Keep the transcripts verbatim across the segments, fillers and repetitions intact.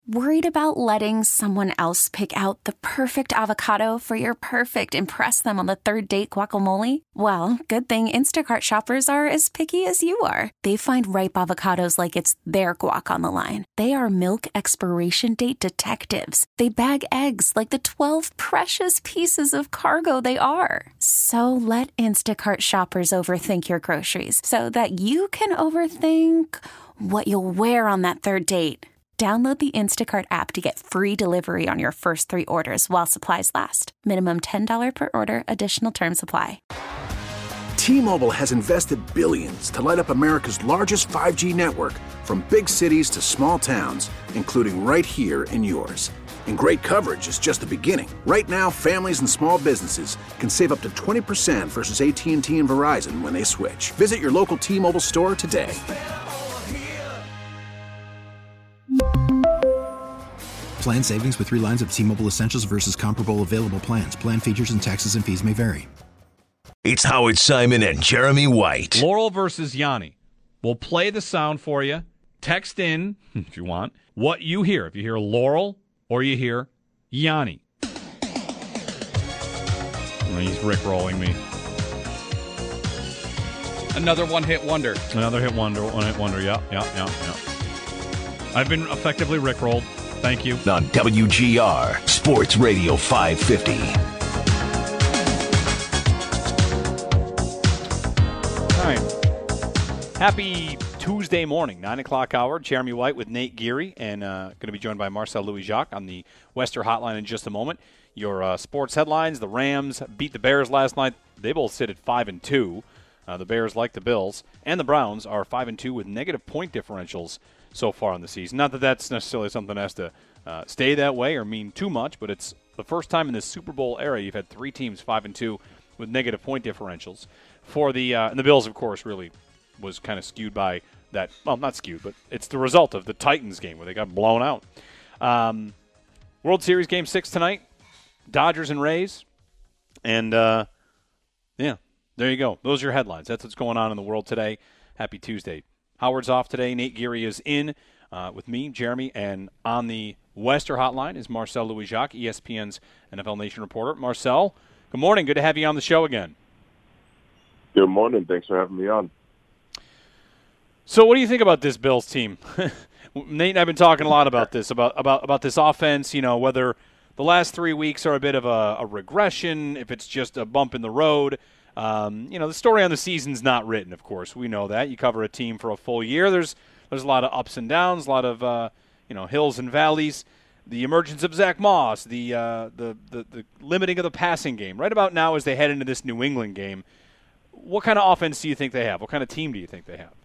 Worried about letting someone else pick out the perfect avocado for your perfect impress them on the third date guacamole? Well, good thing Instacart shoppers are as picky as you are. They find ripe avocados like it's their guac on the line. They are milk expiration date detectives. They bag eggs like the twelve precious pieces of cargo they are. So let Instacart shoppers overthink your groceries so that you can overthink what you'll wear on that third date. Download the Instacart app to get free delivery on your first three orders while supplies last. Minimum ten dollars per order. Additional terms apply. T-Mobile has invested billions to light up America's largest five G network, from big cities to small towns, including right here in yours. And great coverage is just the beginning. Right now, families and small businesses can save up to twenty percent versus A T and T and Verizon when they switch. Visit your local T-Mobile store today. Plan savings with three lines of T-Mobile Essentials versus comparable available plans. Plan features and taxes and fees may vary. It's Howard Simon and Jeremy White. Laurel versus Yanni. We'll play the sound for you. Text in, if you want, what you hear. If you hear Laurel or you hear Yanni. Oh, he's rickrolling me. Another one-hit wonder. Another hit wonder. One-hit wonder. Yeah, yeah, yeah, yeah. I've been effectively rickrolled. Thank you. On W G R, Sports Radio five fifty. All right. Happy Tuesday morning, nine o'clock hour. Jeremy White with Nate Geary, and uh, going to be joined by Marcel Louis-Jacques on the Western Hotline in just a moment. Your uh, sports headlines: the Rams beat the Bears last night. They both sit at five and two. Uh, the Bears, like the Bills, and the Browns, are five and two with negative point differentials so far in the season. Not that that's necessarily something that has to uh, stay that way or mean too much, but it's the first time in the Super Bowl era you've had three teams five and two with negative point differentials. For the uh, and the Bills, of course, really was kind of skewed by that. Well, not skewed, but it's the result of the Titans game where they got blown out. Um, World Series Game Six tonight, Dodgers and Rays, and uh, yeah, there you go. Those are your headlines. That's what's going on in the world today. Happy Tuesday. Howard's off today. Nate Geary is in uh, with me, Jeremy, and on the Western Hotline is Marcel Louis-Jacques, E S P N's N F L Nation reporter. Marcel, good morning. Good to have you on the show again. Good morning. Thanks for having me on. So what do you think about this Bills team? Nate and I have been talking a lot about this, about, about, about this offense, you know, whether the last three weeks are a bit of a, a regression, if it's just a bump in the road. Um, you know, the story on the season's not written, of course. We know that. You cover a team for a full year. There's there's a lot of ups and downs, a lot of, uh, you know, hills and valleys. The emergence of Zach Moss, the, uh, the, the, the limiting of the passing game. Right about now as they head into this New England game, what kind of offense do you think they have? What kind of team do you think they have?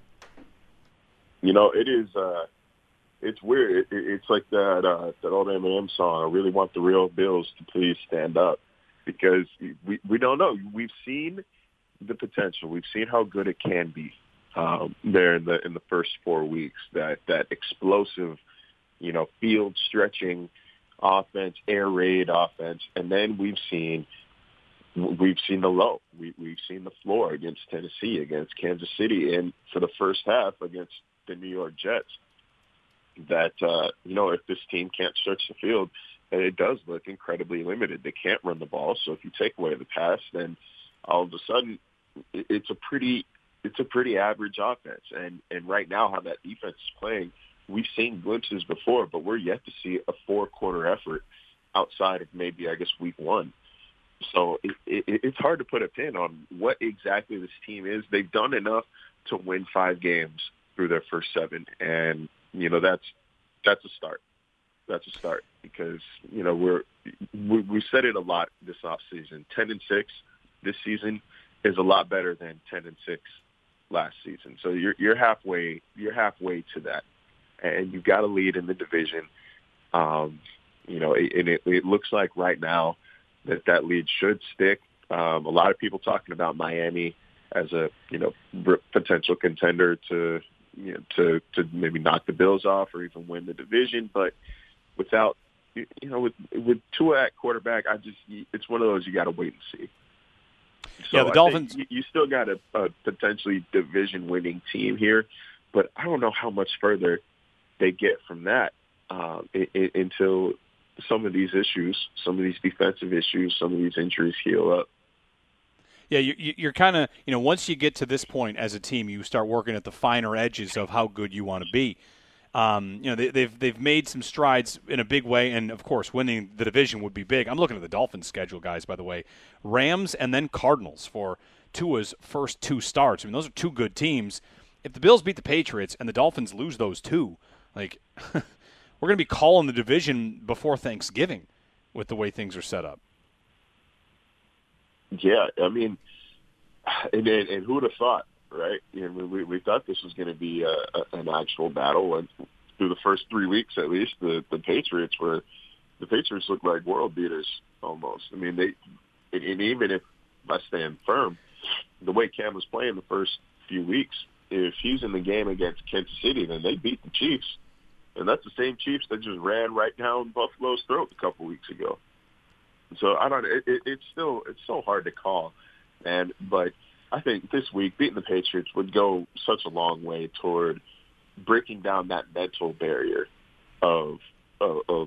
You know, it is uh, it's weird. It, it's like that, uh, that old Eminem song, I really want the real Bills to please stand up. Because we, we don't know. We've seen the potential. We've seen how good it can be um, there in the in the first four weeks. That that explosive, you know, field stretching offense, air raid offense, and then we've seen we've seen the low. We, we've seen the floor against Tennessee, against Kansas City, and for the first half against the New York Jets. That uh, you know, if this team can't stretch the field. And it does look incredibly limited. They can't run the ball, so if you take away the pass, then all of a sudden it's a pretty it's a pretty average offense. And and right now, how that defense is playing, we've seen glimpses before, but we're yet to see a four-quarter effort outside of maybe, I guess, week one. So it, it, it's hard to put a pin on what exactly this team is. They've done enough to win five games through their first seven, and you know that's that's a start. That's a start because, you know, we're, we, we said it a lot this offseason. ten and six this season is a lot better than ten and six last season. So you're, you're halfway, you're halfway to that. And you've got a lead in the division. Um, you know, and it, it looks like right now that that lead should stick. Um, a lot of people talking about Miami as a, you know, potential contender to, you know, to, to maybe knock the Bills off or even win the division. But without, you know, with with Tua at quarterback, I just it's one of those you got to wait and see. So yeah, the Dolphins. You, you still got a, a potentially division-winning team here, but I don't know how much further they get from that uh, it, it, until some of these issues, some of these defensive issues, some of these injuries heal up. Yeah, you, you're kind of, you know, once you get to this point as a team, you start working at the finer edges of how good you want to be. Um, you know, they, they've they've made some strides in a big way, and of course, winning the division would be big. I'm looking at the Dolphins' schedule, guys. By the way, Rams and then Cardinals for Tua's first two starts. I mean, those are two good teams. If the Bills beat the Patriots and the Dolphins lose those two, like we're going to be calling the division before Thanksgiving with the way things are set up. Yeah, I mean, and, and, and who would have thought? Right, you know, we we thought this was going to be a, a, an actual battle, and through the first three weeks at least, the, the Patriots were the Patriots looked like world beaters almost. I mean, they and, and even if by staying firm, the way Cam was playing the first few weeks, if he's in the game against Kansas City, then they beat the Chiefs, and that's the same Chiefs that just ran right down Buffalo's throat a couple weeks ago. So I don't. It, it, it's still it's so hard to call, and but. I think this week beating the Patriots would go such a long way toward breaking down that mental barrier of, of of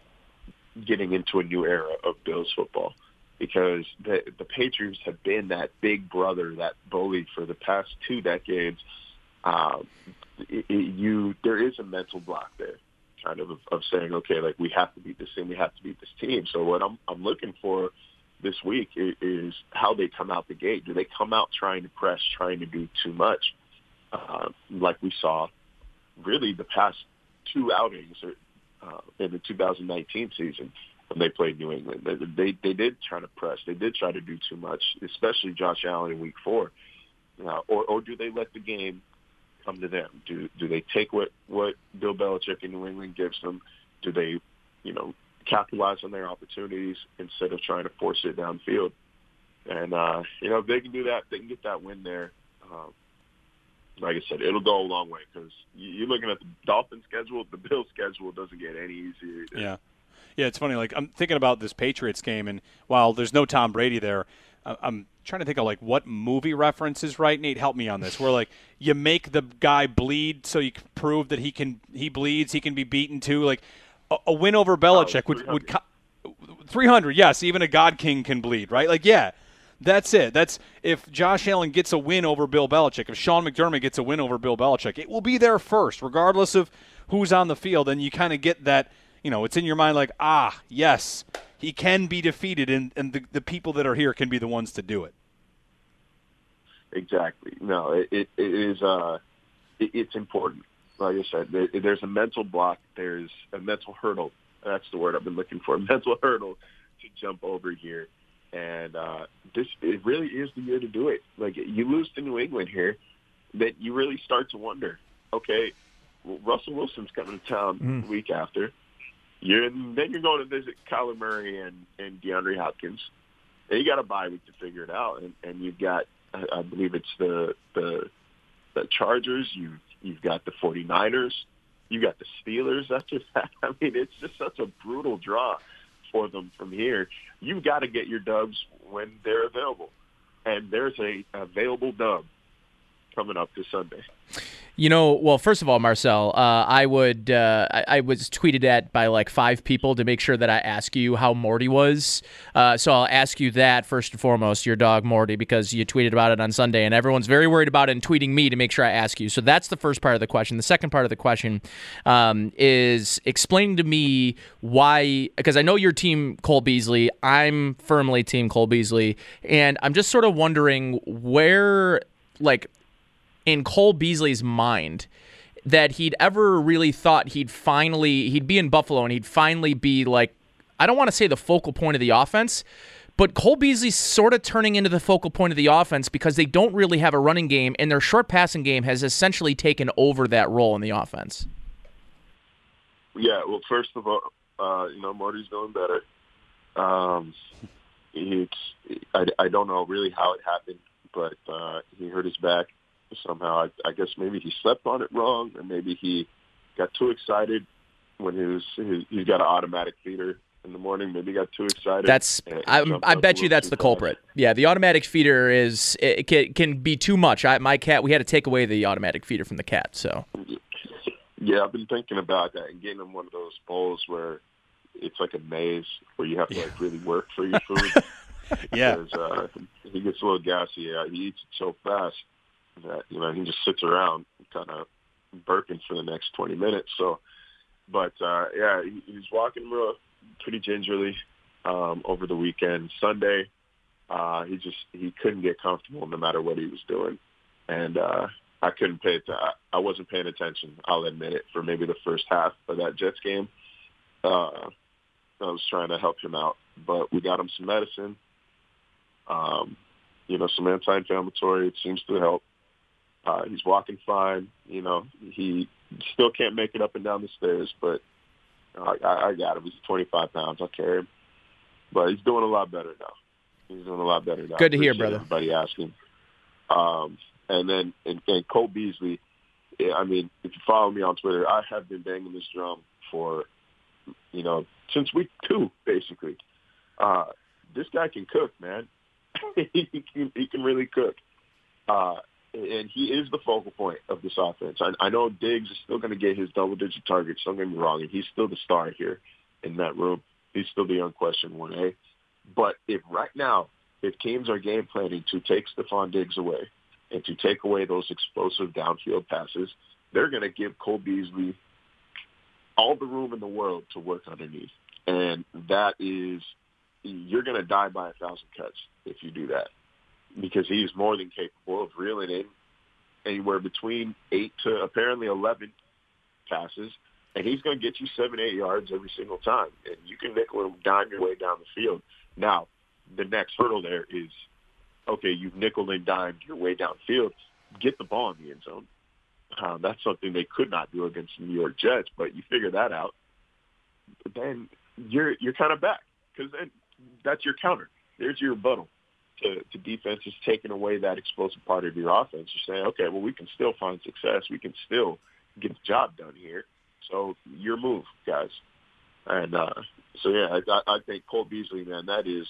getting into a new era of Bills football, because the the Patriots have been that big brother, that bully for the past two decades. Um, it, it, you there is a mental block there, kind of, of of saying, okay, like we have to beat this team, we have to beat this team. So what I'm I'm looking for this week is how they come out the gate. Do they come out trying to press, trying to do too much, uh, like we saw really the past two outings uh, in the two thousand nineteen season when they played New England? They, they they did try to press. They did try to do too much, especially Josh Allen in week four. Uh, or, or do they let the game come to them? Do do they take what, what Bill Belichick in New England gives them? Do they, you know, capitalize on their opportunities instead of trying to force it downfield? And, uh, you know, if they can do that, they can get that win there. Um, like I said, it'll go a long way, because you're looking at the Dolphins schedule. The Bills schedule doesn't get any easier either. Yeah. Yeah, it's funny. Like, I'm thinking about this Patriots game, and while there's no Tom Brady there, I'm trying to think of, like, what movie references, right? Nate, help me on this. Where, like, you make the guy bleed so you can prove that he can he bleeds, he can be beaten too. Like, a win over Belichick oh, would would three hundred. Yes, even a God King can bleed, right? Like, yeah, that's it. That's if Josh Allen gets a win over Bill Belichick, if Sean McDermott gets a win over Bill Belichick, it will be there first, regardless of who's on the field. And you kind of get that, you know, it's in your mind like, ah, yes, he can be defeated, and, and the, the people that are here can be the ones to do it. Exactly. No, it, it, it is. Uh, it, it's important. Like I said, there's a mental block. There's a mental hurdle. That's the word I've been looking for, a mental hurdle to jump over here. And uh, this it really is the year to do it. Like, you lose to New England here, that you really start to wonder, okay, well, Russell Wilson's coming to town mm. the week after. You're, then you're going to visit Kyler Murray and, and DeAndre Hopkins. And you got a bye week to figure it out. And, and you've got, I, I believe it's the, the, the Chargers. You've You've got the 49ers. You've got the Steelers. That's just, I mean, it's just such a brutal draw for them from here. You've got to get your dubs when they're available. And there's a available dub coming up this Sunday. You know, well, first of all, Marcel, uh, I would uh, I, I was tweeted at by like five people to make sure that I ask you how Morty was. Uh, so I'll ask you that first and foremost, your dog Morty, because you tweeted about it on Sunday, and everyone's very worried about it and tweeting me to make sure I ask you. So that's the first part of the question. The second part of the question um, is explain to me why, because I know your team Cole Beasley, I'm firmly team Cole Beasley, and I'm just sort of wondering where, like, in Cole Beasley's mind, that he'd ever really thought he'd finally, he'd be in Buffalo and he'd finally be like, I don't want to say the focal point of the offense, but Cole Beasley's sort of turning into the focal point of the offense because they don't really have a running game, and their short passing game has essentially taken over that role in the offense. Yeah, well, first of all, uh, you know, Marty's doing better. Um, it's, I, I don't know really how it happened, but uh, he hurt his back somehow. I, I guess maybe he slept on it wrong, or maybe he got too excited when he was, he, he's got an automatic feeder in the morning. Maybe he got too excited. That's I, I bet you that's the culprit. Fast. Yeah, the automatic feeder is it can, can be too much. I, my cat, we had to take away the automatic feeder from the cat. So Yeah, I've been thinking about that and getting him one of those bowls where it's like a maze where you have to like really work for your food. Yeah. Because uh, he gets a little gassy. Yeah, he eats it so fast that, you know, he just sits around kind of burping for the next twenty minutes. So, but, uh, yeah, he, he's walking real pretty gingerly um, over the weekend. Sunday, uh, he just he couldn't get comfortable no matter what he was doing. And uh, I couldn't pay it. I, I wasn't paying attention, I'll admit it, for maybe the first half of that Jets game. Uh, I was trying to help him out. But we got him some medicine, um, you know, some anti-inflammatory. It seems to help. Uh, he's walking fine. You know, he still can't make it up and down the stairs, but I, I, I got him. He's twenty-five pounds. I'll carry him. But he's doing a lot better now. He's doing a lot better now. Good to hear, Appreciate brother. Everybody asking. Um, and then, and, and Cole Beasley, I mean, if you follow me on Twitter, I have been banging this drum for, you know, since week two, basically. Uh, this guy can cook, man. he, can, he can really cook. Uh, and he is the focal point of this offense. I, I know Diggs is still going to get his double-digit targets, don't get me wrong, and he's still the star here in that room. He's still the unquestioned one A. But if right now, if teams are game planning to take Stephon Diggs away and to take away those explosive downfield passes, they're going to give Cole Beasley all the room in the world to work underneath. And that is, you're going to die by a thousand cuts if you do that, because he is more than capable of reeling in anywhere between eight to apparently eleven passes, and he's going to get you seven, eight yards every single time. And you can nickel and dime your way down the field. Now, the next hurdle there is, okay, you've nickel and dimed your way downfield. Get the ball in the end zone. Um, that's something they could not do against the New York Jets, but you figure that out. But then you're you're kind of back, because then that's your counter. There's your rebuttal to, to defenses taking away that explosive part of your offense. You're saying, okay, well, we can still find success. We can still get the job done here. So your move, guys. And uh, so, yeah, I, I think Cole Beasley, man, that is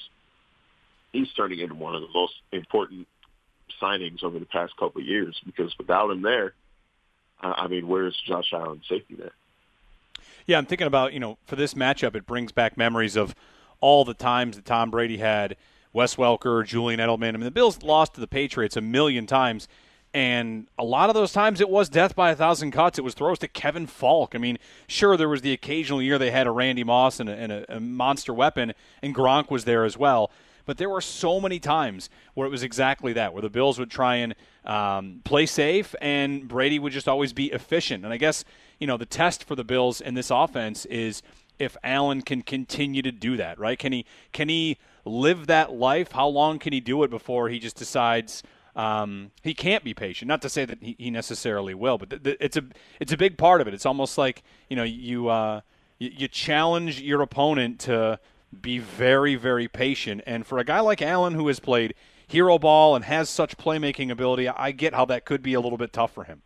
– he's turning into one of the most important signings over the past couple of years, because without him there, uh, I mean, where's Josh Allen's safety net? Yeah, I'm thinking about, you know, for this matchup, it brings back memories of all the times that Tom Brady had Wes Welker, Julian Edelman. I mean, the Bills lost to the Patriots a million times, and a lot of those times it was death by a thousand cuts. It was throws to Kevin Falk. I mean, sure, there was the occasional year they had a Randy Moss and a, and a, a monster weapon, and Gronk was there as well. But there were so many times where it was exactly that, where the Bills would try and um, play safe, and Brady would just always be efficient. And I guess, you know, the test for the Bills in this offense is if Allen can continue to do that, right? Can he can he live that life? How long can he do it before he just decides um, he can't be patient? Not to say that he, he necessarily will, but th- th- it's a it's a big part of it. It's almost like, you know, you uh, you, you challenge your opponent to be very, very patient. And for a guy like Allen, who has played hero ball and has such playmaking ability, I get how that could be a little bit tough for him.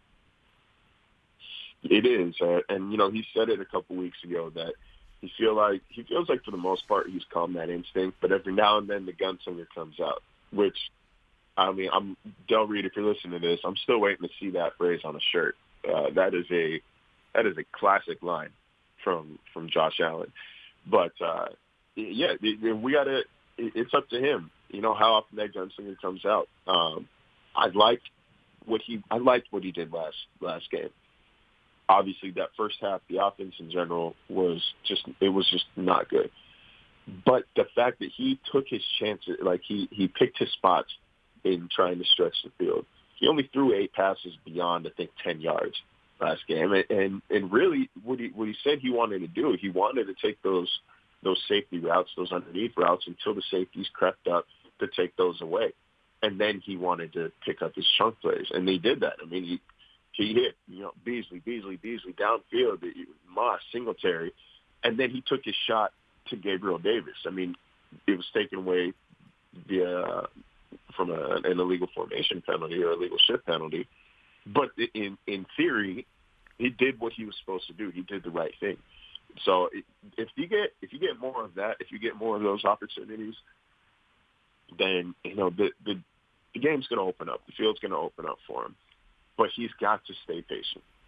It is, uh, and you know, he said it a couple weeks ago that he feel like he feels like for the most part he's calmed that instinct, but every now and then the gunslinger comes out. Which, I mean, I'm Del Reed, if you're listening to this, I'm still waiting to see that phrase on a shirt. Uh, that is a that is a classic line from from Josh Allen. But uh, yeah, we got to. It's up to him. You know how often that gunslinger comes out. Um, I like what he. I liked what he did last last game. Obviously, that first half, the offense in general was just, it was just not good. But the fact that he took his chances, like he, he picked his spots in trying to stretch the field. He only threw eight passes beyond, I think, ten yards last game. And, and, and really what he, what he said he wanted to do, he wanted to take those, those safety routes, those underneath routes until the safeties crept up to take those away. And then he wanted to pick up his chunk plays. And they did that. I mean, he, He hit, you know, Beasley, Beasley, Beasley, downfield, Moss, Singletary, and then he took his shot to Gabriel Davis. I mean, it was taken away via, from a, an illegal formation penalty or illegal shift penalty. But in in theory, he did what he was supposed to do. He did the right thing. So if you get if you get more of that, if you get more of those opportunities, then you know the the, the game's going to open up. The field's going to open up for him. But he's got to stay patient.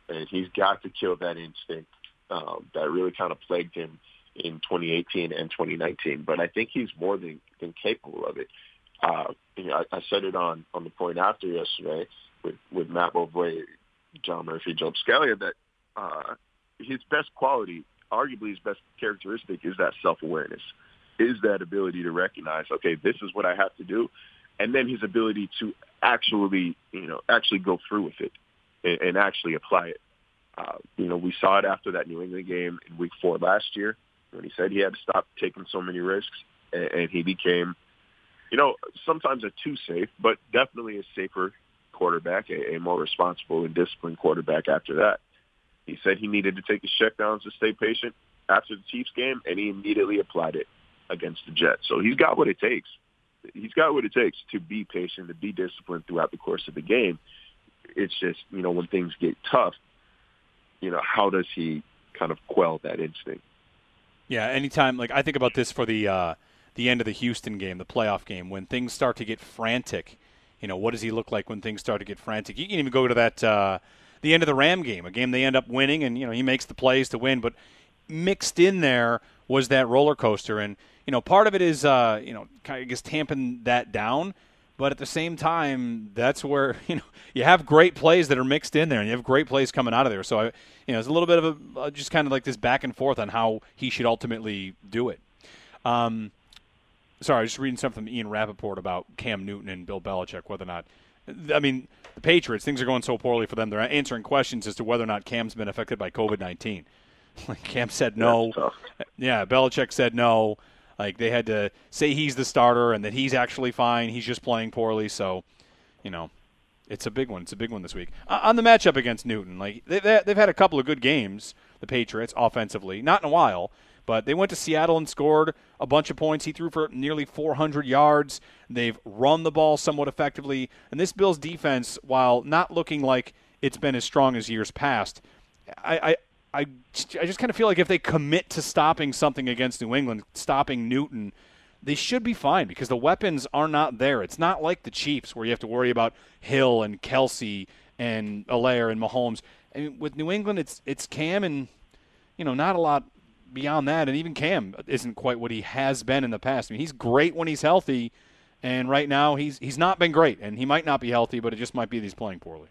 and he's got to kill that instinct um, that really kind of plagued him in twenty eighteen and twenty nineteen. But I think he's more than, than capable of it. Uh, you know, I, I said it on, on the point after yesterday with, with Matt Beauvois, John Murphy, Joe Scalia, that uh, his best quality, arguably his best characteristic, is that self-awareness, is that ability to recognize, okay, this is what I have to do, and then his ability to actually, you know, actually go through with it and, and actually apply it. Uh, you know, we saw it after that New England game in week four last year when he said he had to stop taking so many risks, and, and he became, you know, sometimes a too safe, but definitely a safer quarterback, a, a more responsible and disciplined quarterback after that. He said he needed to take his checkdowns to stay patient after the Chiefs game, and he immediately applied it against the Jets. So he's got what it takes. He's got what it takes to be patient, to be disciplined throughout the course of the game. It's just, you know, when things get tough, you know, how does he kind of quell that instinct? Yeah, anytime, like I think about this for the uh, the end of the Houston game, the playoff game, when things start to get frantic, you know, what does he look like when things start to get frantic? You can even go to that uh, the end of the Ram game, a game they end up winning, and, you know, he makes the plays to win, but mixed in there was that roller coaster. And, you know, part of it is, uh, you know, kind of just tamping that down. But at the same time, that's where, you know, you have great plays that are mixed in there, and you have great plays coming out of there. So, I, you know, it's a little bit of a uh, just kind of like this back and forth on how he should ultimately do it. Um, sorry, I was just reading something from Ian Rappaport about Cam Newton and Bill Belichick, whether or not, I mean, the Patriots, things are going so poorly for them. They're answering questions as to whether or not Cam's been affected by covid nineteen. Like Cam said no. Yeah, Belichick said no. Like, they had to say he's the starter and that he's actually fine. He's just playing poorly. So, you know, it's a big one. It's a big one this week. Uh, on the matchup against Newton, like they, they've had a couple of good games, the Patriots, offensively. Not in a while, but they went to Seattle and scored a bunch of points. He threw for nearly four hundred yards. They've run the ball somewhat effectively. And this Bills defense, while not looking like it's been as strong as years past, I, I I, I just kind of feel like if they commit to stopping something against New England, stopping Newton, they should be fine because the weapons are not there. It's not like the Chiefs where you have to worry about Hill and Kelsey and Allaire and Mahomes. I mean, with New England, it's it's Cam and, you know, not a lot beyond that. And even Cam isn't quite what he has been in the past. I mean, he's great when he's healthy, and right now he's he's not been great. And he might not be healthy, but it just might be that he's playing poorly.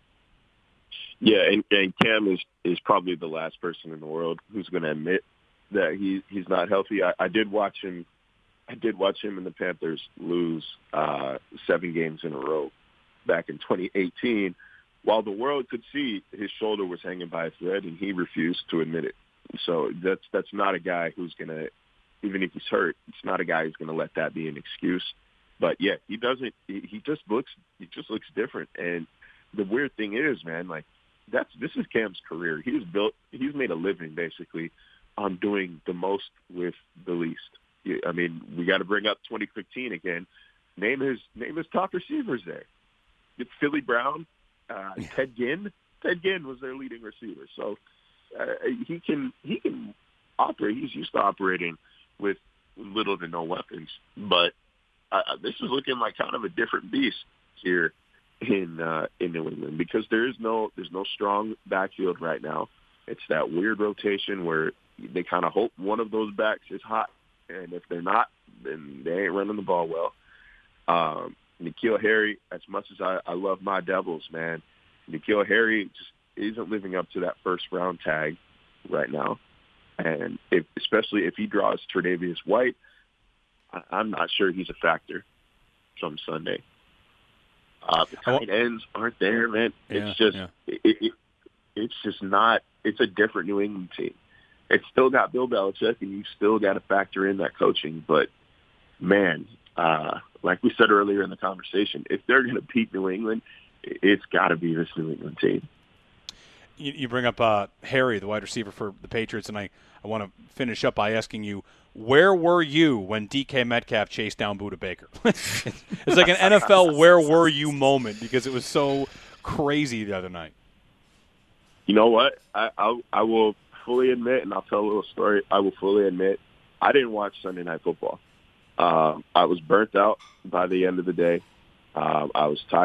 Yeah, and, and Cam is, is probably the last person in the world who's going to admit that he he's not healthy. I, I did watch him. I did watch him and the Panthers lose uh, seven games in a row back in twenty eighteen, while the world could see his shoulder was hanging by a thread, and he refused to admit it. So that's that's not a guy who's going to, even if he's hurt, it's not a guy who's going to let that be an excuse. But yeah, he doesn't. He, he just looks. He just looks different. And the weird thing is, man, like. That's this is Cam's career. He's built. He's made a living basically on doing the most with the least. I mean, we got to bring up twenty fifteen again. Name his name his top receivers there. It's Philly Brown, uh, yeah. Ted Ginn. Ted Ginn was their leading receiver. So uh, he can he can operate. He's used to operating with little to no weapons. But uh, this is looking like kind of a different beast here in uh, in New England because there is no there's no strong backfield right now. It's that weird rotation where they kind of hope one of those backs is hot, and if they're not, then they ain't running the ball well. Um, N'Keal Harry, as much as I, I love my Devils, man, N'Keal Harry just isn't living up to that first round tag right now, and if, especially if he draws Tre'Davious White, I, I'm not sure he's a factor come Sunday. Uh, the tight ends aren't there, man. Yeah, it's just, yeah. it, it, it's just not. It's a different New England team. It's still got Bill Belichick, and you still got to factor in that coaching. But man, uh, like we said earlier in the conversation, if they're going to beat New England, it's got to be this New England team. You, you bring up uh, Harry, the wide receiver for the Patriots, and I, I want to finish up by asking you, where were you when D K Metcalf chased down Budda Baker? It's like an N F L where were you moment because it was so crazy the other night. You know what? I, I, I will fully admit, and I'll tell a little story, I will fully admit, I didn't watch Sunday Night Football. Um, I was burnt out by the end of the day. Um, I was tired.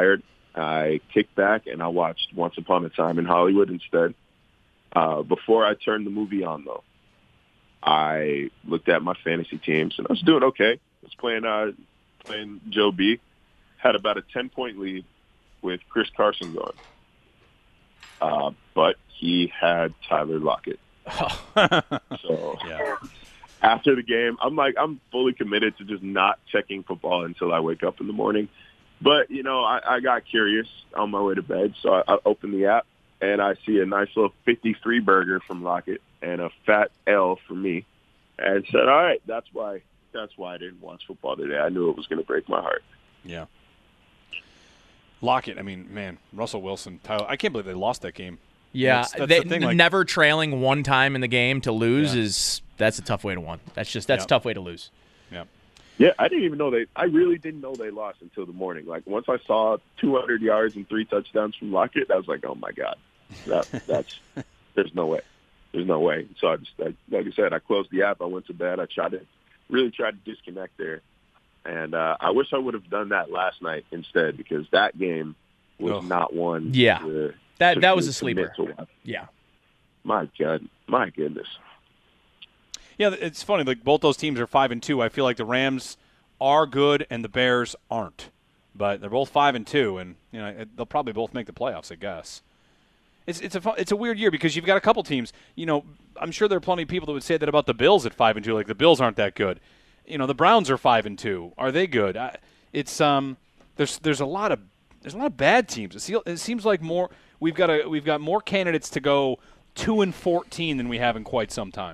I kicked back and I watched Once Upon a Time in Hollywood instead. Uh, before I turned the movie on, though, I looked at my fantasy teams, and I was doing okay. I was playing, uh, playing Joe B. Had about a ten-point lead with Chris Carson going. Uh, but he had Tyler Lockett. so yeah. After the game, I'm like, I'm fully committed to just not checking football until I wake up in the morning. But, you know, I, I got curious on my way to bed, so I, I opened the app, and I see a nice little fifty-three burger from Lockett and a fat L for me, and said, all right, that's why that's why I didn't watch football today. I knew it was going to break my heart. Yeah. Lockett, I mean, man, Russell Wilson, Tyler, I can't believe they lost that game. Yeah, that's, that's they, the thing, like, never trailing one time in the game to lose yeah. is that's a tough way to win. That's just that's yeah. a tough way to lose. Yeah. Yeah, I didn't even know they. I really didn't know they lost until the morning. Like once I saw two hundred yards and three touchdowns from Lockett, I was like, "Oh my god, that, that's there's no way, there's no way." So I just, I, like I said, I closed the app. I went to bed. I tried to really tried to disconnect there, and uh, I wish I would have done that last night instead because that game was oh. not one. Yeah, to, that to, that was to a sleeper. Yeah, my god, my goodness. Yeah, it's funny. Like both those teams are five and two. I feel like the Rams are good and the Bears aren't, but they're both five and two, and you know they'll probably both make the playoffs. I guess it's it's a fun, it's a weird year because you've got a couple teams. You know, I'm sure there are plenty of people that would say that about the Bills at five and two. Like the Bills aren't that good. You know, the Browns are five and two. Are they good? I, it's um there's there's a lot of there's a lot of bad teams. It, se- it seems like more we've got a we've got more candidates to go two and fourteen than we have in quite some time.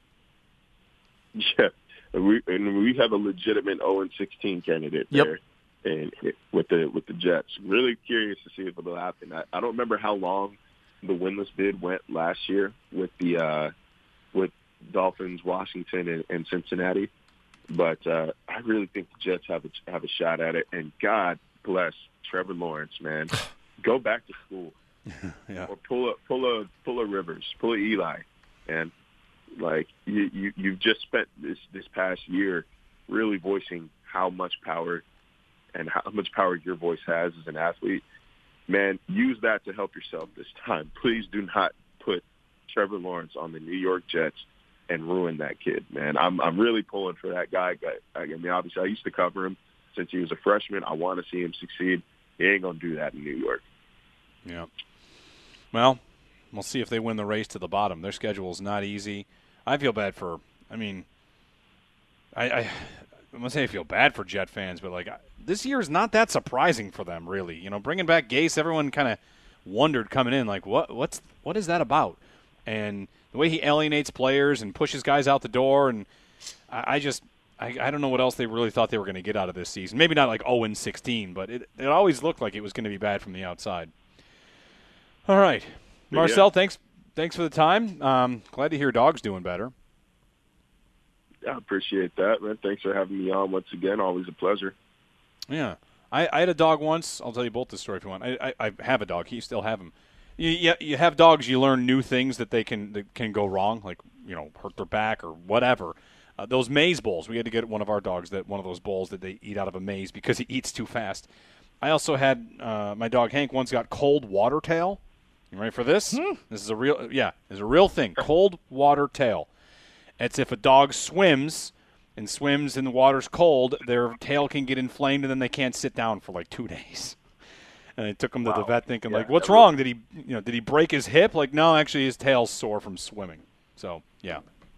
Yeah, we and we have a legitimate oh and sixteen candidate yep. there, and with the with the Jets. Really curious to see if it'll happen. I, I don't remember how long the winless bid went last year with the uh, with Dolphins, Washington, and, and Cincinnati, but uh, I really think the Jets have a, have a shot at it. And God bless Trevor Lawrence, man, go back to school, yeah. or pull a pull a pull a Rivers, pull a Eli, and. Like you, you, you've just spent this this past year really voicing how much power and how much power your voice has as an athlete. Man, use that to help yourself this time. Please do not put Trevor Lawrence on the New York Jets and ruin that kid, man. I'm I'm really pulling for that guy. I mean, obviously, I used to cover him since he was a freshman. I want to see him succeed. He ain't gonna do that in New York. Yeah. Well, we'll see if they win the race to the bottom. Their schedule is not easy. I feel bad for, I mean, I, I, I'm going to say I feel bad for Jet fans, but, like, this year is not that surprising for them, really. You know, bringing back Gase, everyone kind of wondered coming in, like, what what's what is that about? And the way he alienates players and pushes guys out the door, and I, I just, I, I don't know what else they really thought they were going to get out of this season. Maybe not like oh and sixteen, but it, it always looked like it was going to be bad from the outside. All right. Marcel, yeah. thanks thanks for the time. Um, glad to hear Dog's doing better. I appreciate that, man. Thanks for having me on once again. Always a pleasure. Yeah. I, I had a dog once. I'll tell you both the story if you want. I, I, I have a dog. You still have him. You, you, you have dogs, you learn new things that they can that can go wrong, like, you know, hurt their back or whatever. Uh, those maze bowls, we had to get one of our dogs that one of those bowls that they eat out of a maze because he eats too fast. I also had uh, my dog Hank once got cold water tail. You ready for this? Hmm. This is a real, yeah, it's a real thing. Cold water tail. It's if a dog swims and swims and the water's cold, their tail can get inflamed and then they can't sit down for like two days. And I took him to wow. the vet thinking, yeah, like, what's wrong? Did he, you know, did he break his hip? Like, no, actually his tail's sore from swimming. So, yeah.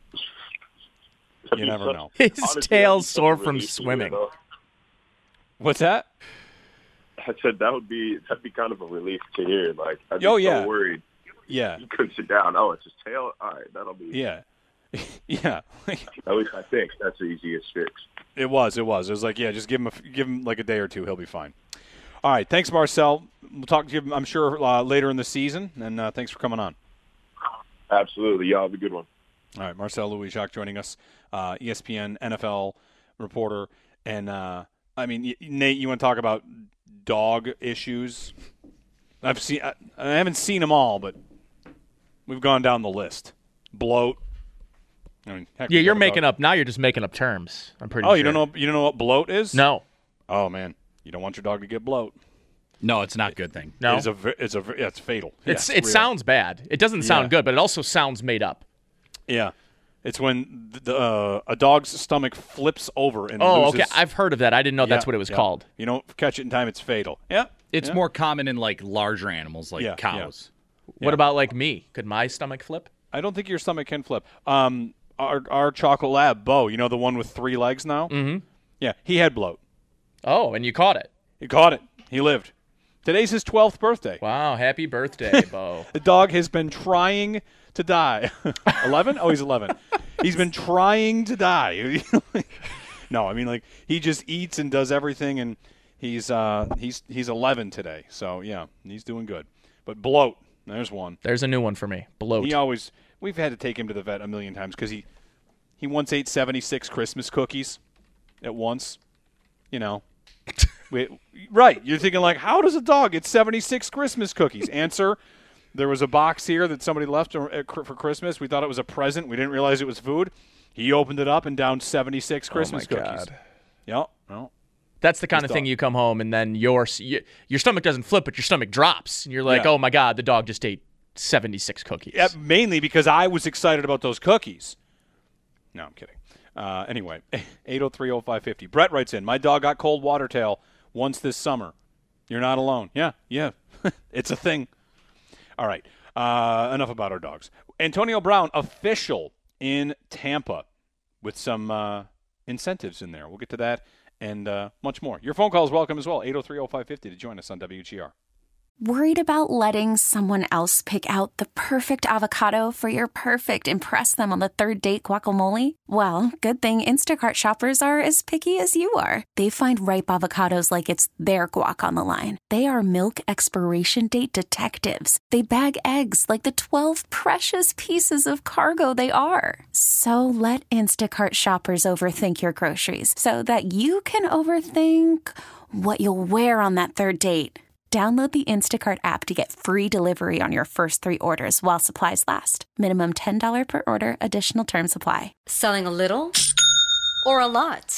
You never know. His Honestly, tail's sore from swimming. What's that? I said that would be that'd be kind of a relief to hear. Like, I'd be oh, so yeah. worried. Yeah. You couldn't sit down. Oh, it's his tail? All right, that'll be. Yeah. yeah. At least I think that's the easiest fix. It was. It was. It was like, yeah, just give him a, give him like a day or two. He'll be fine. All right. Thanks, Marcel. We'll talk to you, I'm sure, uh, later in the season. And uh, thanks for coming on. Absolutely. Y'all have a good one. All right. Marcel Louis-Jacques joining us, uh, E S P N N F L reporter. And, uh, I mean, Nate, you want to talk about dog issues? I've seen. I, I haven't seen them all, but we've gone down the list. Bloat. I mean, heck, yeah, you're making up now. You're just making up terms. I'm pretty. Oh, sure. you don't know? You don't know what bloat is? No. Oh man, you don't want your dog to get bloat. No, it's not a good thing. No, It's a, ve- it's a, ve- it's fatal. it's Yeah, it real. sounds bad. It doesn't sound Yeah. good, but it also sounds made up. Yeah. It's when the, uh, a dog's stomach flips over and Oh, loses. okay. I've heard of that. I didn't know that's Yeah, what it was yeah. called. You don't catch it in time, it's fatal. Yeah. It's yeah. more common in like larger animals like Yeah, cows. What Yeah. about like me? Could my stomach flip? I don't think your stomach can flip. Um, our our chocolate lab, Bo, you know the one with three legs now? Mm-hmm. Yeah, he had bloat. Oh, and you caught it. He caught it. He lived. Today's his twelfth birthday. Wow, happy birthday, Bo. The dog has been trying to die. eleven? Oh, he's eleven. He's been trying to die. No, I mean, like, he just eats and does everything, and he's uh, he's he's eleven today. So, yeah, he's doing good. But bloat, there's one. There's a new one for me. Bloat. He always – we've had to take him to the vet a million times because he, he once ate seventy-six Christmas cookies at once, you know. we, right. You're thinking, like, how does a dog get seventy-six Christmas cookies? Answer, there was a box here that somebody left for Christmas. We thought it was a present. We didn't realize it was food. He opened it up and downed seventy-six Christmas oh my cookies. God. Yep. Well, That's the kind His of thing dog. you come home and then your your stomach doesn't flip, but your stomach drops. And you're like, Yeah. oh, my God, the dog just ate seventy-six cookies. yeah, mainly because I was excited about those cookies. No, I'm kidding. Uh, anyway, eight oh three oh five fifty. Brett writes in, my dog got cold water tail once this summer. You're not alone. Yeah, yeah. It's a thing. All right. Uh, enough about our dogs. Antonio Brown, official in Tampa with some uh, incentives in there. We'll get to that and uh, much more. Your phone call is welcome as well, eight oh three oh five fifty to join us on W G R. Worried about letting someone else pick out the perfect avocado for your perfect impress them on the third date guacamole? Well, good thing Instacart shoppers are as picky as you are. They find ripe avocados like it's their guac on the line. They are milk expiration date detectives. They bag eggs like the twelve precious pieces of cargo they are. So let Instacart shoppers overthink your groceries so that you can overthink what you'll wear on that third date. Download the Instacart app to get free delivery on your first three orders while supplies last. Minimum ten dollars per order. Additional terms apply. Selling a little or a lot?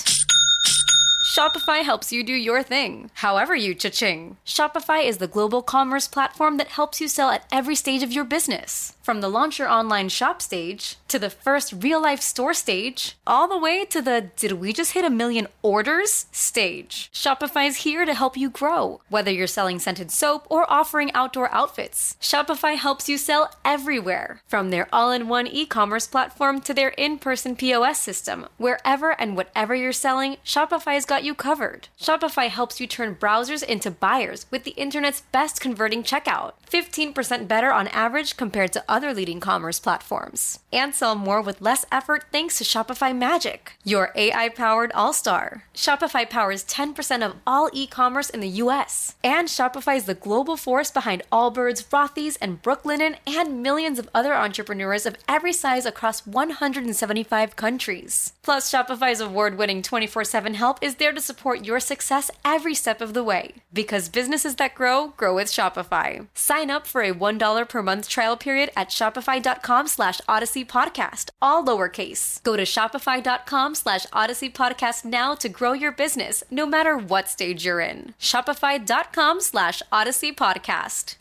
Shopify helps you do your thing, however you cha-ching. Shopify is the global commerce platform that helps you sell at every stage of your business. From the launch your online shop stage, to the first real-life store stage, all the way to the did we just hit a million orders stage. Shopify's here to help you grow. Whether you're selling scented soap or offering outdoor outfits, Shopify helps you sell everywhere. From their all-in-one e-commerce platform to their in-person P O S system, wherever and whatever you're selling, Shopify's got you covered. Shopify helps you turn browsers into buyers with the internet's best converting checkout. fifteen percent better on average compared to other leading commerce platforms. And sell more with less effort thanks to Shopify Magic, your A I-powered all-star. Shopify powers ten percent of all e-commerce in the U S. And Shopify is the global force behind Allbirds, Rothy's, and Brooklinen, and millions of other entrepreneurs of every size across one hundred seventy-five countries. Plus, Shopify's award-winning twenty-four seven help is there to support your success every step of the way. Because businesses that grow, grow with Shopify. Sign up for a one dollar per month trial period at shopify.com slash Odyssey Podcast, all lowercase. Go to shopify.com slash Odyssey Podcast now to grow your business, no matter what stage you're in. Shopify.com slash Odyssey Podcast.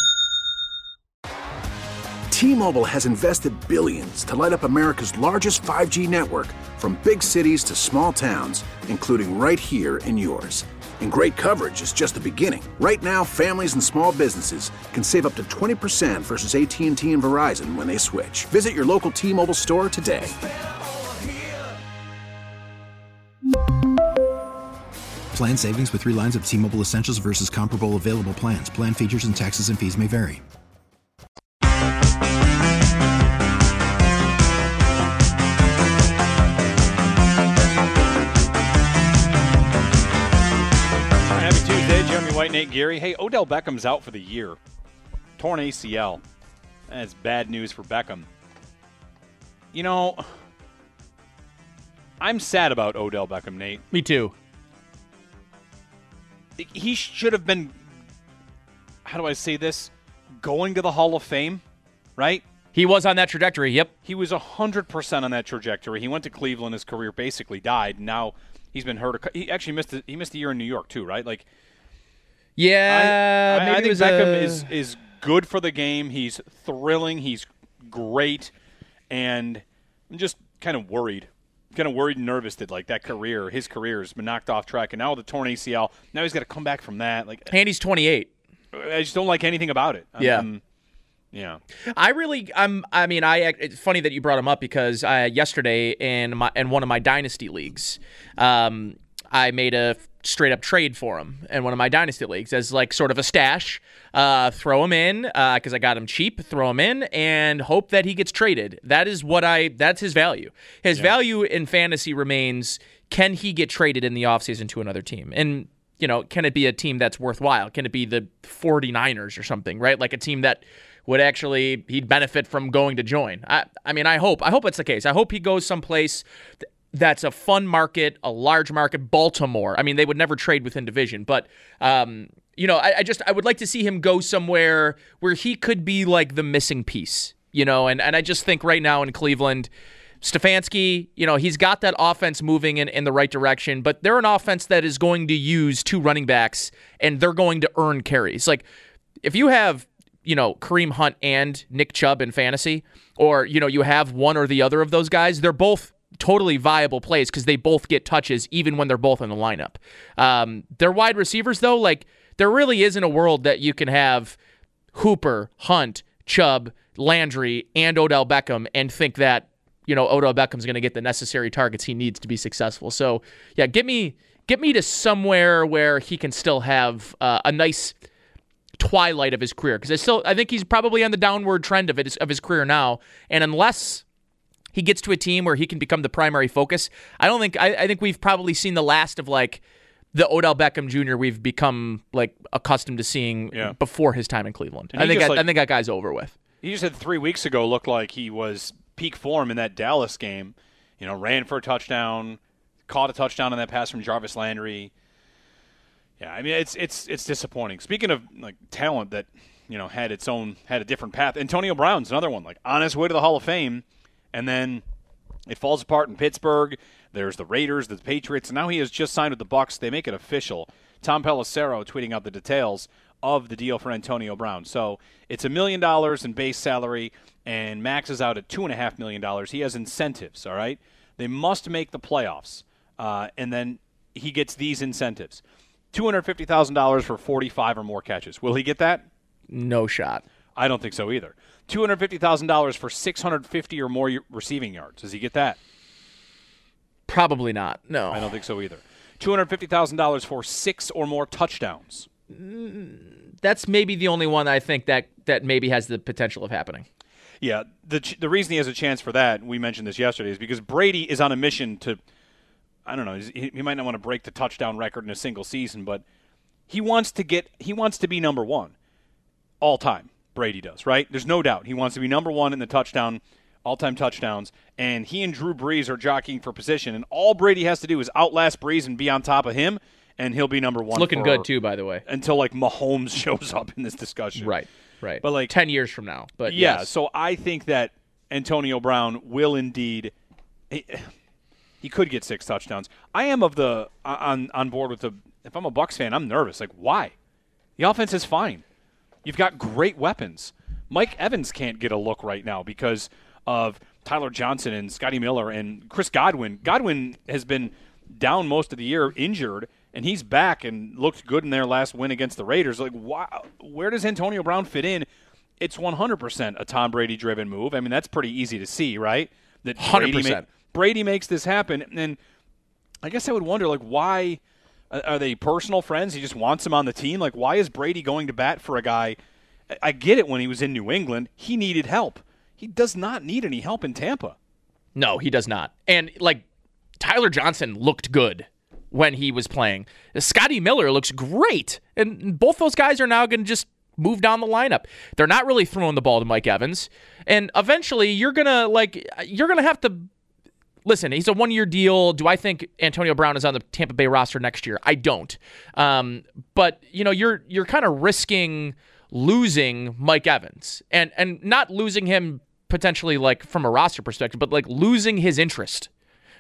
T-Mobile has invested billions to light up America's largest five G network, from big cities to small towns, including right here in yours. And great coverage is just the beginning. Right now, families and small businesses can save up to twenty percent versus A T and T and Verizon when they switch. Visit your local T-Mobile store today. Plan savings with three lines of T-Mobile Essentials versus comparable available plans. Plan features and taxes and fees may vary. Happy Tuesday, Jeremy White, Nate Geary. Hey, Odell Beckham's out for the year. Torn A C L. That's bad news for Beckham. You know, I'm sad about Odell Beckham, Nate. Me too. He should have been, how do I say this, going to the Hall of Fame, right? He was on that trajectory, yep. He was one hundred percent on that trajectory. He went to Cleveland. His career basically died. Now he's been hurt. He actually missed a, he missed a year in New York too, right? Like, Yeah, I, I, maybe I think it was Beckham a... is is good for the game. He's thrilling. He's great, and I'm just kind of worried. Kind of worried and nervous that like that career, his career, has been knocked off track, and now with the torn A C L, now he's got to come back from that. Like, and he's twenty-eight. I just don't like anything about it. I'm, yeah, I'm, yeah. I really, I'm. I mean, I. It's funny that you brought him up because I, yesterday in my in one of my dynasty leagues, um, I made a straight up trade for him in one of my dynasty leagues as like sort of a stash. Uh, throw him in because uh, I got him cheap. Throw him in and hope that he gets traded. That is what I. That's his value. His yeah. value in fantasy remains: can he get traded in the offseason to another team? And you know, can it be a team that's worthwhile? Can it be the 49ers or something? Right, like a team that would actually he'd benefit from going to join. I. I mean, I hope. I hope it's the case. I hope he goes someplace. Th- That's a fun market, a large market. Baltimore. I mean, they would never trade within division, but um, you know, I, I just I would like to see him go somewhere where he could be like the missing piece. You know, and, and I just think right now in Cleveland, Stefanski, you know, he's got that offense moving in, in the right direction, but they're an offense that is going to use two running backs, and they're going to earn carries. Like if you have, you know, Kareem Hunt and Nick Chubb in fantasy, or you know, you have one or the other of those guys, they're both totally viable plays because they both get touches even when they're both in the lineup. Um, they're wide receivers, though. Like, there really isn't a world that you can have Hooper, Hunt, Chubb, Landry, and Odell Beckham and think that, you know, Odell Beckham's going to get the necessary targets he needs to be successful. So, yeah, get me get me to somewhere where he can still have uh, a nice twilight of his career, because I still I think he's probably on the downward trend of it of his career now, and unless he gets to a team where he can become the primary focus, I don't think I, I think we've probably seen the last of like the Odell Beckham Junior we've become like accustomed to seeing yeah. before his time in Cleveland. I think I, like, I think that guy's over with. He just had three weeks ago looked like he was peak form in that Dallas game. You know, ran for a touchdown, caught a touchdown on that pass from Jarvis Landry. Yeah, I mean it's it's it's disappointing. Speaking of like talent that, you know, had its own had a different path. Antonio Brown's another one, like on his way to the Hall of Fame. And then it falls apart in Pittsburgh. There's the Raiders, the Patriots. And now he has just signed with the Bucs. They make it official. Tom Pelissero tweeting out the details of the deal for Antonio Brown. So it's a million dollars in base salary and maxes out at two point five million dollars. He has incentives, all right? They must make the playoffs. Uh, and then he gets these incentives. two hundred fifty thousand dollars for forty-five or more catches. Will he get that? No shot. I don't think so either. two hundred fifty thousand dollars for six hundred fifty or more receiving yards. Does he get that? Probably not. No. I don't think so either. two hundred fifty thousand dollars for six or more touchdowns. That's maybe the only one I think that, that maybe has the potential of happening. Yeah. The the reason he has a chance for that, we mentioned this yesterday, is because Brady is on a mission to, I don't know, he, he might not want to break the touchdown record in a single season, but he wants to get, he wants to be number one all time. Brady does, right? There's no doubt. He wants to be number one in the touchdown, all-time touchdowns, and he and Drew Brees are jockeying for position, and all Brady has to do is outlast Brees and be on top of him, and he'll be number one. It's looking for, good, too, by the way. Until, like, Mahomes shows up in this discussion. Right, right. But, like, ten years from now. But yeah, yes. So I think that Antonio Brown will indeed he, – he could get six touchdowns. I am of the on, – on board with the – if I'm a Bucs fan, I'm nervous. Like, why? The offense is fine. You've got great weapons. Mike Evans can't get a look right now because of Tyler Johnson and Scotty Miller and Chris Godwin. Godwin has been down most of the year, injured, and he's back and looked good in their last win against the Raiders. Like, wow, where does Antonio Brown fit in? It's one hundred percent a Tom Brady-driven move. I mean, that's pretty easy to see, right? That one hundred percent. Brady, ma- Brady makes this happen. And I guess I would wonder, like, why – are they personal friends? He just wants him on the team? Like, why is Brady going to bat for a guy – I get it when he was in New England. He needed help. He does not need any help in Tampa. No, he does not. And, like, Tyler Johnson looked good when he was playing. Scotty Miller looks great. And both those guys are now going to just move down the lineup. They're not really throwing the ball to Mike Evans. And eventually you're going to, like, you're going to have to – listen, he's a one-year deal. Do I think Antonio Brown is on the Tampa Bay roster next year? I don't. Um, but, you know, you're you're kind of risking – losing Mike Evans and and not losing him potentially like from a roster perspective, but like losing his interest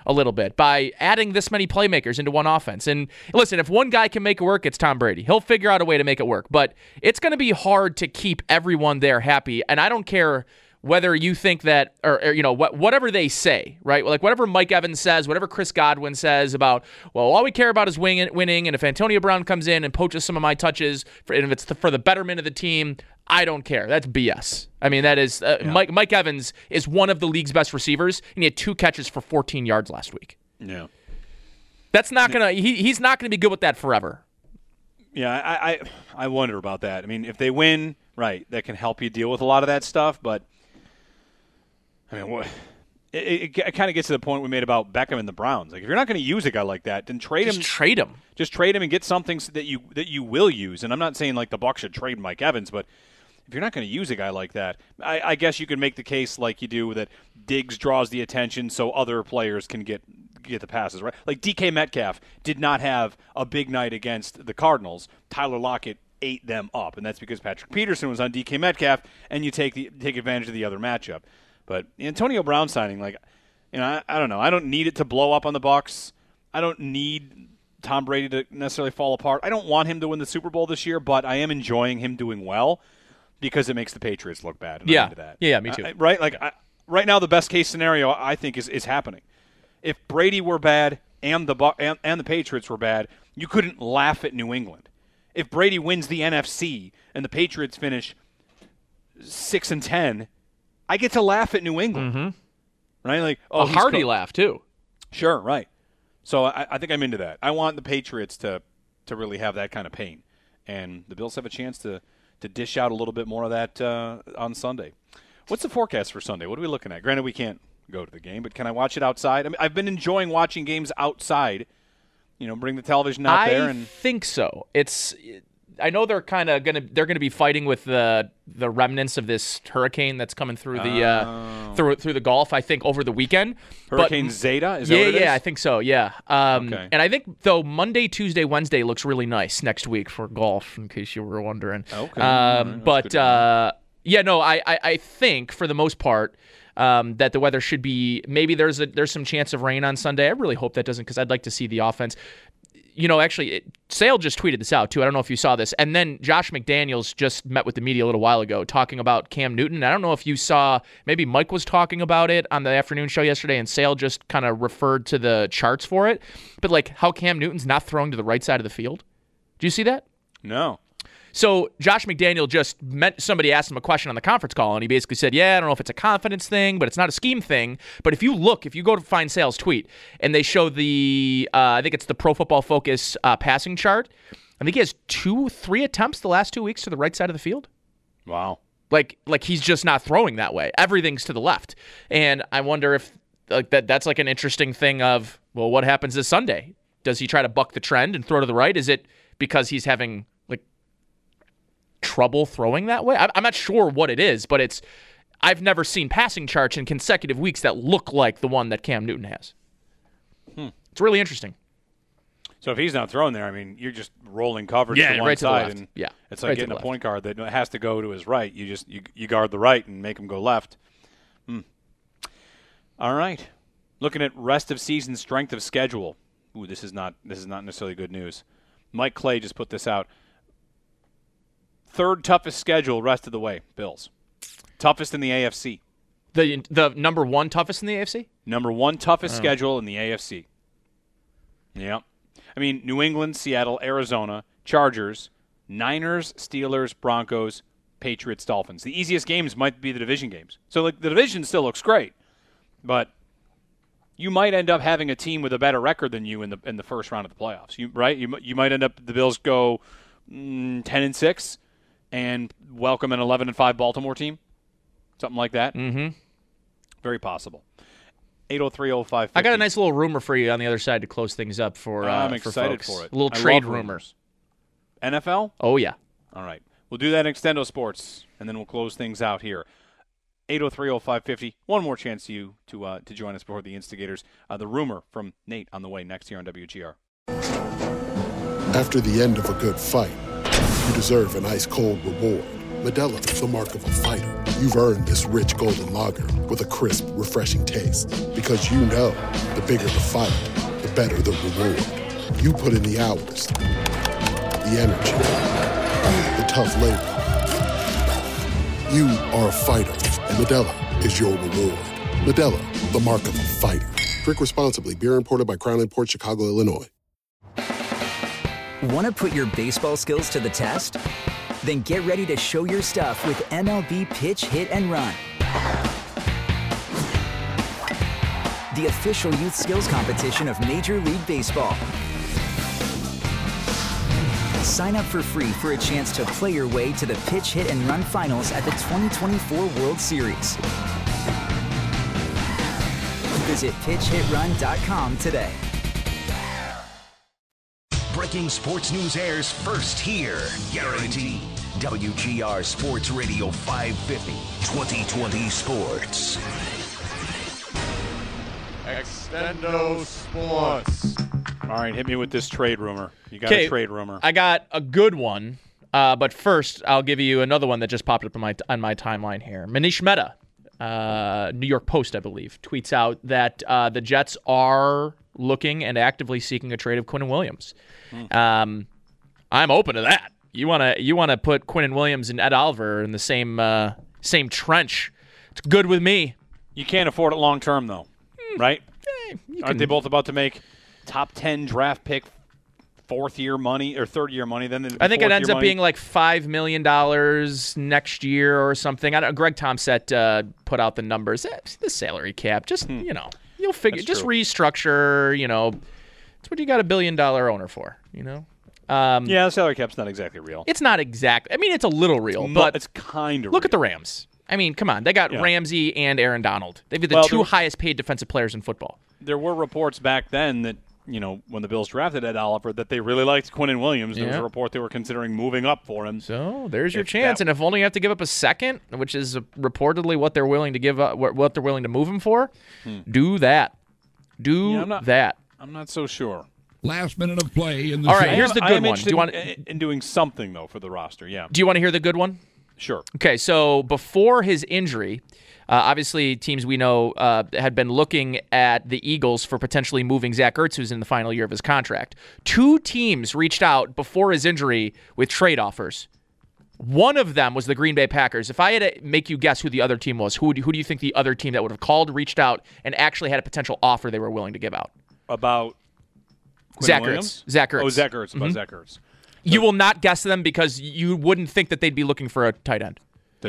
a little bit by adding this many playmakers into one offense. And listen, if one guy can make it work, it's Tom Brady. He'll figure out a way to make it work. But it's going to be hard to keep everyone there happy. And I don't care whether you think that, or, or you know, what, whatever they say, right? Like whatever Mike Evans says, whatever Chris Godwin says about, well, all we care about is win- winning, and if Antonio Brown comes in and poaches some of my touches, for, and if it's the, for the betterment of the team, I don't care. That's B S. I mean, that is uh, yeah. Mike Mike Evans is one of the league's best receivers, and he had two catches for fourteen yards last week. Yeah, that's not gonna. He, he's not gonna be good with that forever. Yeah, I, I I wonder about that. I mean, if they win, right, that can help you deal with a lot of that stuff, but. I mean, what? It, it, it kind of gets to the point we made about Beckham and the Browns. Like, if you're not going to use a guy like that, then trade Just him. Trade him. Just trade him and get something that you that you will use. And I'm not saying like the Bucs should trade Mike Evans, but if you're not going to use a guy like that, I, I guess you could make the case like you do that Diggs draws the attention so other players can get get the passes, right? Like D K Metcalf did not have a big night against the Cardinals. Tyler Lockett ate them up, and that's because Patrick Peterson was on D K Metcalf, and you take the take advantage of the other matchup. But the Antonio Brown signing, like, you know, I, I don't know. I don't need it to blow up on the Bucs. I don't need Tom Brady to necessarily fall apart. I don't want him to win the Super Bowl this year, but I am enjoying him doing well because it makes the Patriots look bad. And yeah. I'm into that. yeah, yeah, me too. I, right? Like, I, right now, the best case scenario I think is, is happening. If Brady were bad and the and, and the Patriots were bad, you couldn't laugh at New England. If Brady wins the N F C and the Patriots finish six and ten. I get to laugh at New England, mm-hmm. right? Like oh, a hearty co- laugh too. Sure, right. So I, I think I'm into that. I want the Patriots to to really have that kind of pain, and the Bills have a chance to to dish out a little bit more of that uh, on Sunday. What's the forecast for Sunday? What are we looking at? Granted, we can't go to the game, but can I watch it outside? I mean, I've been enjoying watching games outside. You know, bring the television out I there. And I think so. It's. I know they're kind of gonna they're gonna be fighting with the the remnants of this hurricane that's coming through the uh, oh. through through the Gulf. I think over the weekend. Hurricane but, Zeta. Is yeah, that what it yeah, is? I think so. Yeah. Um, okay. And I think though Monday, Tuesday, Wednesday looks really nice next week for golf. In case you were wondering. Okay. Um, right. But uh, yeah, no, I, I I think for the most part. Um, that the weather should be maybe there's a there's some chance of rain on Sunday. I really hope that doesn't because I'd like to see the offense. You know, actually, it, Sale just tweeted this out, too. I don't know if you saw this. And then Josh McDaniels just met with the media a little while ago talking about Cam Newton. I don't know if you saw, maybe Mike was talking about it on the afternoon show yesterday, and Sale just kind of referred to the charts for it. But, like, how Cam Newton's not throwing to the right side of the field. Do you see that? No. So Josh McDaniel just met, somebody asked him a question on the conference call, and he basically said, yeah, I don't know if it's a confidence thing, but it's not a scheme thing. But if you look, if you go to find Sale's tweet, and they show the, uh, I think it's the Pro Football Focus uh, passing chart, I think he has two, three attempts the last two weeks to the right side of the field. Wow. Like, like he's just not throwing that way. Everything's to the left. And I wonder if like that that's like an interesting thing of, well, what happens this Sunday? Does he try to buck the trend and throw to the right? Is it because he's having trouble throwing that way? I'm not sure what it is, but it's I've never seen passing charts in consecutive weeks that look like the one that Cam Newton has. Hmm. It's really interesting. So if he's not throwing there, I mean, you're just rolling coverage yeah, to one right side, to the left. and yeah, it's like right getting a left. point guard that has to go to his right. You just you, you guard the right and make him go left. Hmm. All right, looking at rest of season strength of schedule. Ooh, this is not this is not necessarily good news. Mike Clay just put this out. Third toughest schedule rest of the way, Bills. Toughest in the A F C. The the number one toughest in the A F C? Number one toughest oh. schedule in the A F C. Yeah. I mean, New England, Seattle, Arizona, Chargers, Niners, Steelers, Broncos, Patriots, Dolphins. The easiest games might be the division games. So like the division still looks great, but you might end up having a team with a better record than you in the in the first round of the playoffs. You right? You you might end up the Bills go mm, ten and six. And welcome an eleven and five Baltimore team, something like that. Mm-hmm. Very possible. eight oh three oh five I got a nice little rumor for you on the other side to close things up for. Uh, I'm for excited folks. for it. A little I trade love rumor. rumors. N F L? Oh yeah. All right, we'll do that in Extendo Sports, and then we'll close things out here. eight oh three oh five fifty. One more chance to you to uh, to join us before the instigators. Uh, the rumor from Nate on the way next here on W G R. After the end of a good fight, you deserve an ice-cold reward. Modelo is the mark of a fighter. You've earned this rich golden lager with a crisp, refreshing taste. Because you know, the bigger the fight, the better the reward. You put in the hours, the energy, the tough labor. You are a fighter, and Modelo is your reward. Modelo, the mark of a fighter. Drink responsibly. Beer imported by Crown Imports, Chicago, Illinois. Want to put your baseball skills to the test? Then get ready to show your stuff with M L B Pitch, Hit, and Run. The official youth skills competition of Major League Baseball. Sign up for free for a chance to play your way to the Pitch, Hit, and Run finals at the twenty twenty-four World Series. Visit pitch hit run dot com today. Breaking sports news airs first here. Guaranteed. W G R Sports Radio five fifty. twenty twenty Sports. Extendo Sports. All right, hit me with this trade rumor. You got Okay, a trade rumor. I got a good one, uh, but first I'll give you another one that just popped up on my on my timeline here. Manish Mehta, uh, New York Post, I believe, tweets out that uh, the Jets are looking and actively seeking a trade of Quinnen Williams. Mm. Um, I'm open to that. You wanna you wanna put Quinnen Williams and Ed Oliver in the same uh, same trench? It's good with me. You can't afford it long term though, mm. right? Eh, Aren't can... they both about to make top ten draft pick, fourth year money or third year money? Then I think it ends up money? being like five million dollars next year or something. I don't, Greg Tomset uh, put out the numbers. Eh, the salary cap, just hmm. you know, you'll figure. That's just true. Restructure. You know, it's what you got a billion dollar owner for. You know. Um, yeah, the salary cap's not exactly real. It's not exact. I mean, it's a little real, it's but it's kind of. Look real. at the Rams. I mean, come on. They got yeah. Ramsey and Aaron Donald. They've been the well, two there, highest paid defensive players in football. There were reports back then that, you know, when the Bills drafted Ed Oliver, that they really liked Quinnen Williams. There yeah. was a report they were considering moving up for him. So there's your if chance. That, and if only you have to give up a second, which is reportedly what they're willing to give up, what they're willing to move him for, hmm. do that. Do yeah, I'm not, that. I'm not so sure. Last minute of play in the All show. right, here's the good one. Do you want in, in doing something though for the roster? Yeah. Do you want to hear the good one? Sure. Okay, so before his injury, uh, obviously teams we know uh, had been looking at the Eagles for potentially moving Zach Ertz, who's in the final year of his contract. Two teams reached out before his injury with trade offers. One of them was the Green Bay Packers. If I had to make you guess who the other team was, who do, who do you think the other team that would have called, reached out, and actually had a potential offer they were willing to give out? About Quinnen Zach Williams? Ertz. Zach Ertz. Oh, Zach Ertz. About mm-hmm. Zach Ertz. So, you will not guess them because you wouldn't think that they'd be looking for a tight end. The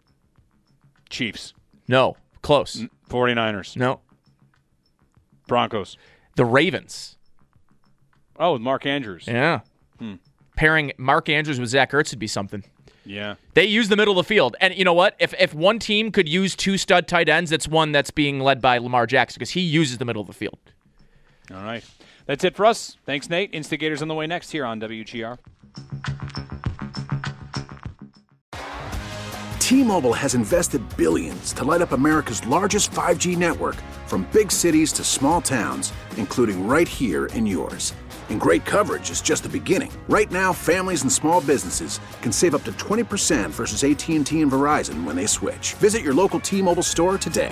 Chiefs. No. Close. forty-niners. No. Broncos. The Ravens. Oh, with Mark Andrews. Yeah. Hmm. Pairing Mark Andrews with Zach Ertz would be something. Yeah. They use the middle of the field. And you know what? If if one team could use two stud tight ends, it's one that's being led by Lamar Jackson because he uses the middle of the field. All right. That's it for us. Thanks, Nate. Instigators on the way next here on W G R. T-Mobile has invested billions to light up America's largest five G network, from big cities to small towns, including right here in yours. And great coverage is just the beginning. Right now, families and small businesses can save up to twenty percent versus A T and T and Verizon when they switch. Visit your local T-Mobile store today.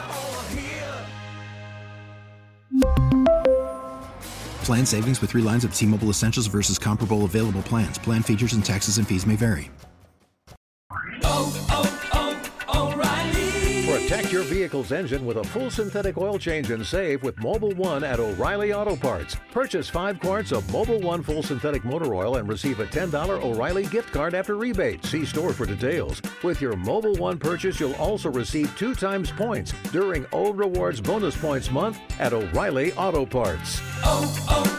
Plan savings with three lines of T-Mobile Essentials versus comparable available plans. Plan features and taxes and fees may vary. Oh, oh, oh, O'Reilly. Protect your vehicle's engine with a full synthetic oil change and save with Mobil one at O'Reilly Auto Parts. Purchase five quarts of Mobil one full synthetic motor oil and receive a ten dollars O'Reilly gift card after rebate. See store for details. With your Mobil one purchase, you'll also receive two times points during O Rewards Bonus Points Month at O'Reilly Auto Parts. Oh, oh,